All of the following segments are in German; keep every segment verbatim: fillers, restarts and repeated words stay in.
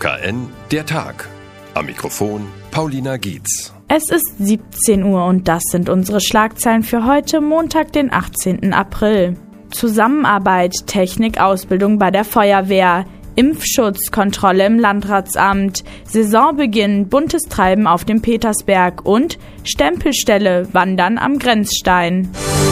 K N, der Tag. Am Mikrofon Paulina Gietz. Es ist siebzehn Uhr und das sind unsere Schlagzeilen für heute, Montag, den achtzehnten April. Zusammenarbeit, Technik, Ausbildung bei der Feuerwehr, Impfschutzkontrolle im Landratsamt, Saisonbeginn, buntes Treiben auf dem Petersberg und Stempelstelle, Wandern am Grenzstein.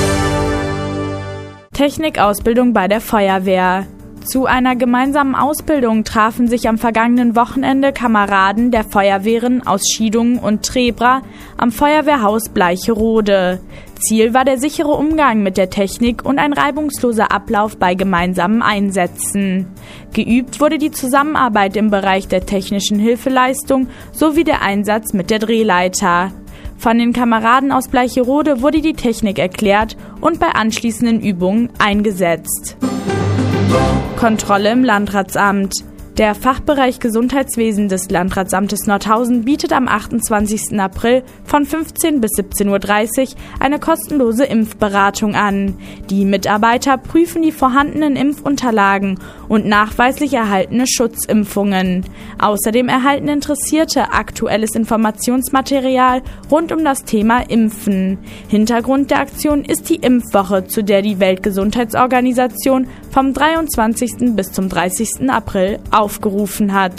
Technikausbildung bei der Feuerwehr. Zu einer gemeinsamen Ausbildung trafen sich am vergangenen Wochenende Kameraden der Feuerwehren aus Schiedungen und Trebra am Feuerwehrhaus Bleicherode. Ziel war der sichere Umgang mit der Technik und ein reibungsloser Ablauf bei gemeinsamen Einsätzen. Geübt wurde die Zusammenarbeit im Bereich der technischen Hilfeleistung sowie der Einsatz mit der Drehleiter. Von den Kameraden aus Bleicherode wurde die Technik erklärt und bei anschließenden Übungen eingesetzt. Kontrolle im Landratsamt. Der Fachbereich Gesundheitswesen des Landratsamtes Nordhausen bietet am achtundzwanzigsten April von fünfzehn bis siebzehn Uhr dreißig eine kostenlose Impfberatung an. Die Mitarbeiter prüfen die vorhandenen Impfunterlagen und nachweislich erhaltene Schutzimpfungen. Außerdem erhalten Interessierte aktuelles Informationsmaterial rund um das Thema Impfen. Hintergrund der Aktion ist die Impfwoche, zu der die Weltgesundheitsorganisation vom dreiundzwanzigsten bis zum dreißigsten April aufgerufen hat.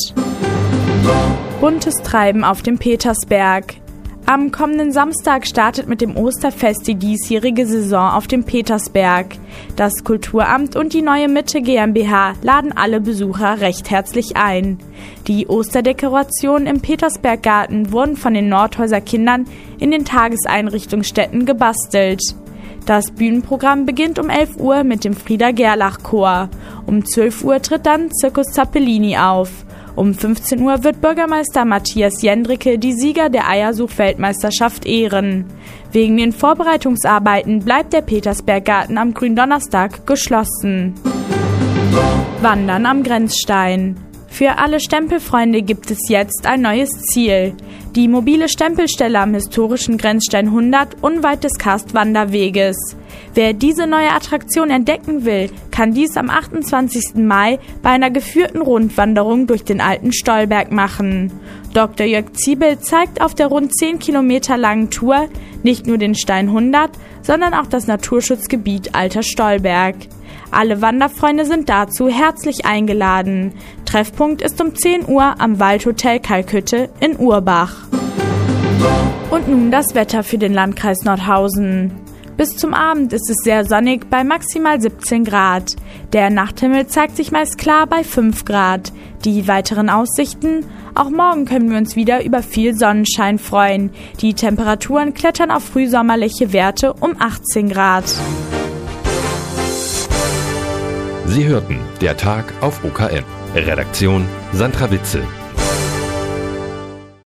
Buntes Treiben auf dem Petersberg. Am kommenden Samstag startet mit dem Osterfest die diesjährige Saison auf dem Petersberg. Das Kulturamt und die Neue Mitte GmbH laden alle Besucher recht herzlich ein. Die Osterdekorationen im Petersberggarten wurden von den Nordhäuser Kindern in den Tageseinrichtungsstätten gebastelt. Das Bühnenprogramm beginnt um elf Uhr mit dem Frieda-Gerlach-Chor. Um zwölf Uhr tritt dann Circus Zappellini auf. Um fünfzehn Uhr wird Bürgermeister Matthias Jendricke die Sieger der Eiersuch-Weltmeisterschaft ehren. Wegen den Vorbereitungsarbeiten bleibt der Petersberggarten am Gründonnerstag geschlossen. Wandern am Grenzstein. Für alle Stempelfreunde gibt es jetzt ein neues Ziel. Die mobile Stempelstelle am historischen Grenzstein hundert unweit des Karstwanderweges. Wer diese neue Attraktion entdecken will, kann dies am achtundzwanzigsten Mai bei einer geführten Rundwanderung durch den alten Stollberg machen. Doktor Jörg Ziebel zeigt auf der rund zehn Kilometer langen Tour nicht nur den Stein hundert, sondern auch das Naturschutzgebiet Alter Stollberg. Alle Wanderfreunde sind dazu herzlich eingeladen. Treffpunkt ist um zehn Uhr am Waldhotel Kalkhütte in Urbach. Und nun das Wetter für den Landkreis Nordhausen. Bis zum Abend ist es sehr sonnig bei maximal siebzehn Grad. Der Nachthimmel zeigt sich meist klar bei fünf Grad. Die weiteren Aussichten? Auch morgen können wir uns wieder über viel Sonnenschein freuen. Die Temperaturen klettern auf frühsommerliche Werte um achtzehn Grad. Sie hörten der Tag auf O K N. Redaktion Sandra Witzel.